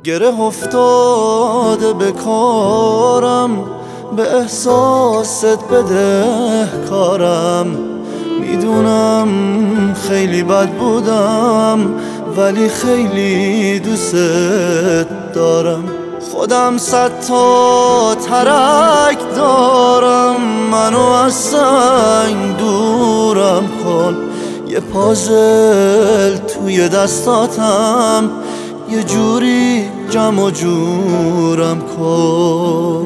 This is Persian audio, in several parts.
گره افتاده به کارم، به احساست بده کارم. میدونم خیلی بد بودم ولی خیلی دوست دارم. خودم 100 تا ترک دارم، منو از سنگ دورم کن. یه پازل توی دستاتم، یه جوری جمع و جورم کن.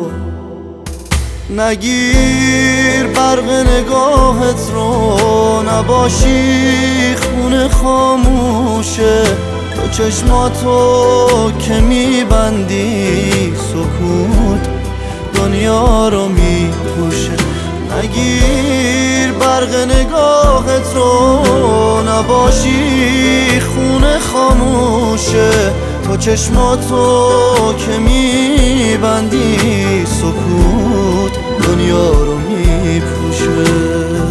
نگیر برق نگاهت رو، نباشی خونه خاموشه. تو چشماتو که میبندی سکوت دنیا رو میپوشه. نگیر برق نگاهت رو، نباشی خونه خاموشه. تو چشماتو که میبندی سکوت دنیا رو میپوشه.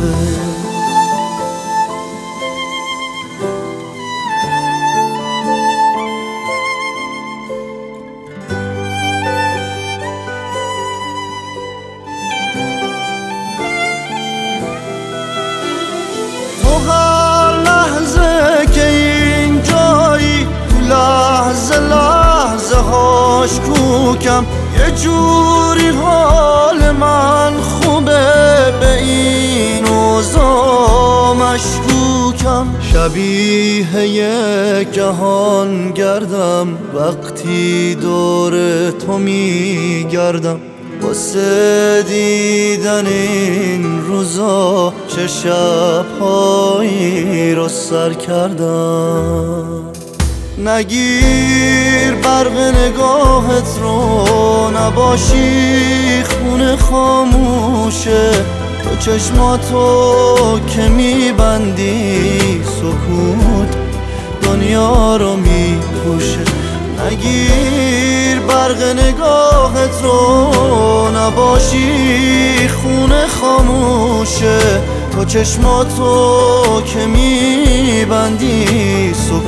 لحظه هاش کوکم، یه جوری حال من خوبه، به این اوضاع مشکوکم. شبیه یک جهان گردم وقتی دور تو میگردم. واسه دیدن این روزا چه شبهایی رو سر کردم. نگیر برق نگاهت رو، نباشی خونه خاموشه. تو چشماتو که میبندی سکوت دنیا رو میپوشه. نگیر برق نگاهت رو، نباشی خونه خاموشه. تو چشماتو که میبندی سکوت